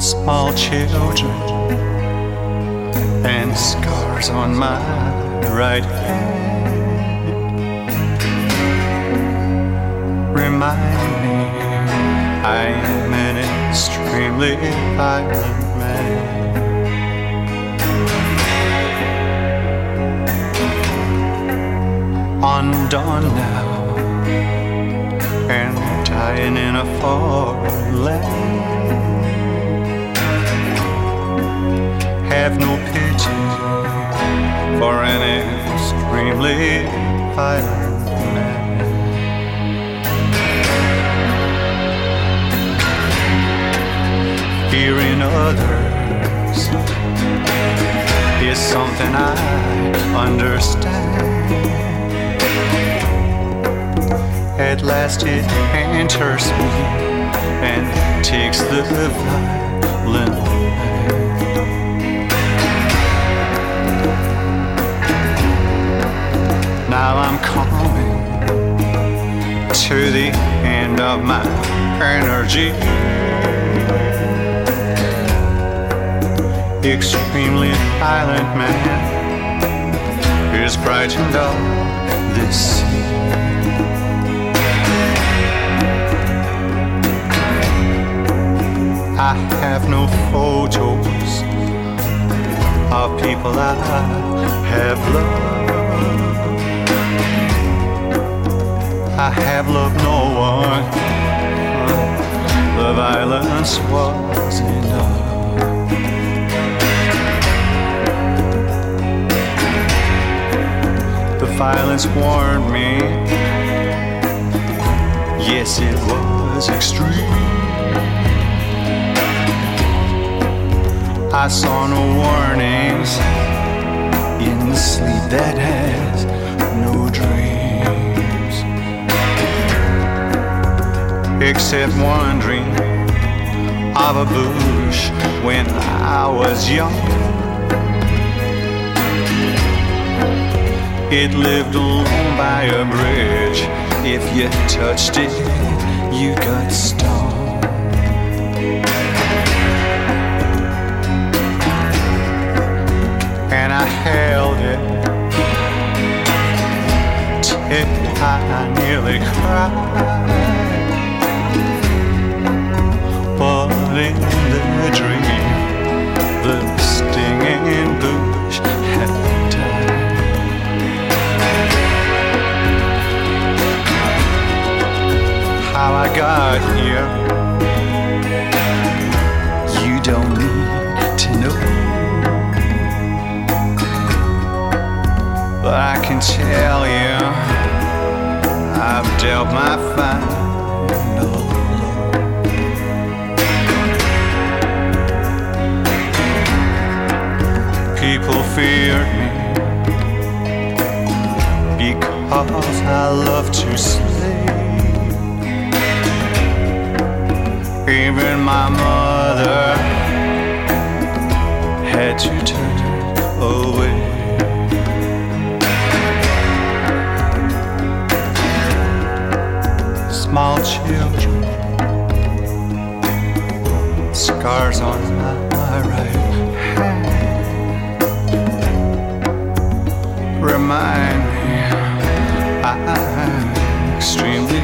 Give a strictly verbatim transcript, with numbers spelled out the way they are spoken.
small children and scars on my right hand remind me I am an extremely violent man. Undone now and dying in a foreign land. Have no pity for an extremely violent man. Fearing others is something I understand. At last it enters me and takes the violent man. Now I'm coming to the end of my energy. Extremely violent man is frightened of this sea. I have no photos of people I have loved. I have loved no one. The violence was enough. The violence warned me. Yes, it was extreme. I saw no warnings in the sleep that has no dreams, except one dream of a bush when I was young. It lived alone by a bridge. If you touched it, you got stung. And I held it till I nearly cried. But in the dream, the stinging bush had died. How I got here, you don't need to know. But I can tell you, I've dealt my final blow. People feared me because I love to slay. Even my mother had to turn away. Small children, scars on my right hand remind me I'm extremely